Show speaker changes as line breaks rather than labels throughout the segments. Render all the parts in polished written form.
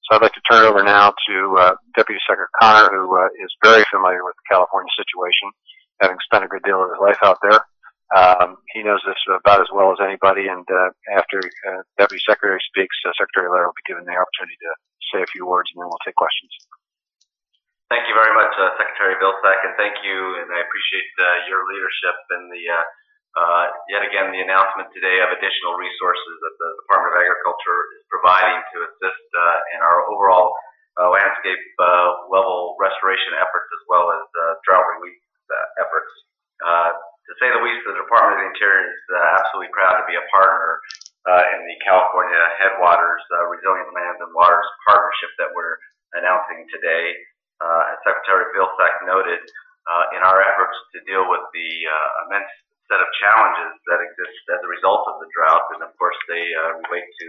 So I'd like to turn it over now to Deputy Secretary Connor, who is very familiar with the California situation, having spent a good deal of his life out there. He knows this about as well as anybody, and after Deputy Secretary speaks, Secretary Laird will be given the opportunity to say a few words, and then we'll take questions.
Thank you very much, Secretary Vilsack, and thank you, and I appreciate your leadership and the yet again the announcement today of additional resources that the Department of Agriculture is providing to assist in our overall landscape level restoration efforts as well as drought relief efforts. To say the least, the Department of the Interior is absolutely proud to be a partner in the California Headwaters Resilient Lands and Waters Partnership that we're announcing today. As Secretary Vilsack noted, in our efforts to deal with the immense set of challenges that exist as a result of the drought, and of course they relate to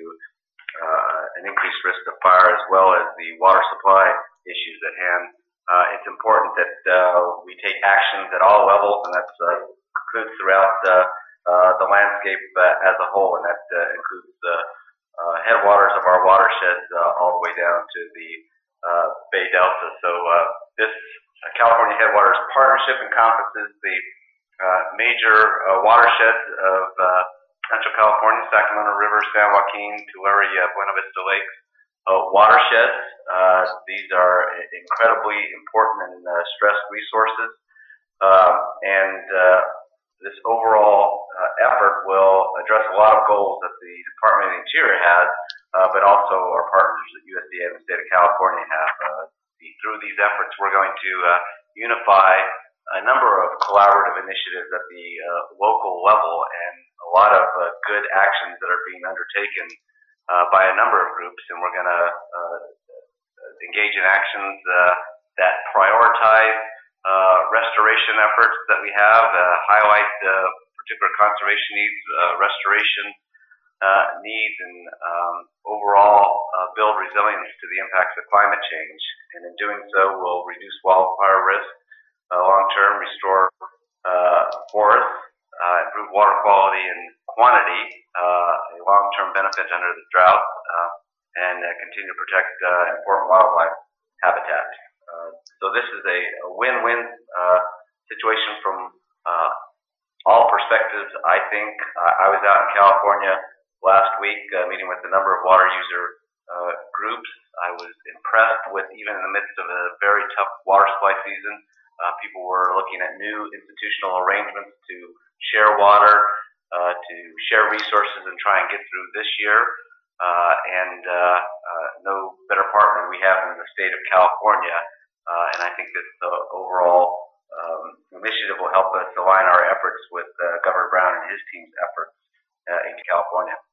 an increased risk of fire as well as the water supply issues at hand. It's important that we take actions at all levels, and that includes throughout the landscape as a whole, and that includes the headwaters of our watersheds all the way down to the Bay Delta. So this California Headwaters Partnership encompasses the major watersheds of Central California: Sacramento River, San Joaquin, Tulare, Buena Vista Lakes watersheds. These are incredibly important and stressed resources, and this overall effort will address a lot of goals that the Department of the Interior has, but also our partners at USDA and the state of California have. Through these efforts, we're going to unify a number of collaborative initiatives at the local level, and a lot of good actions that are being undertaken by a number of groups, and we're going to engage in actions that prioritize restoration efforts that we have, highlight particular conservation needs, restoration needs, and overall build resilience to the impacts of climate change. And in doing so, we'll reduce wildfire risk, long-term restore forests, improve water quality and quantity, a long-term benefit under the drought, and continue to protect important wildlife habitat. So this is a win-win situation from all perspectives, I think. I was out in California last week meeting with a number of water user groups. I was impressed with, even in the midst of a very tough water supply season, people were looking at new institutional arrangements to share water, to share resources and try and get through this year. And no better partner we have in the state of California. And I think this overall initiative will help us align our efforts with Governor Brown and his team's efforts in California.